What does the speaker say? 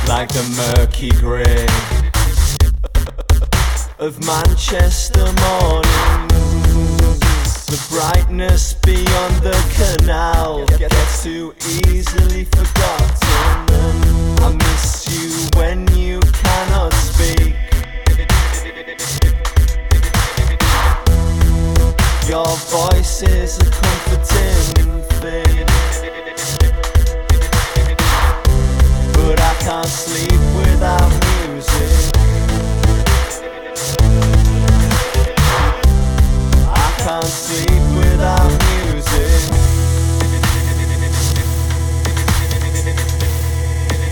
like the murky grey of Manchester mornings. The brightness beyond the canal gets too easily forgotten. I miss you when you cannot speak. Your voice is a comforting thing, but I can't sleep without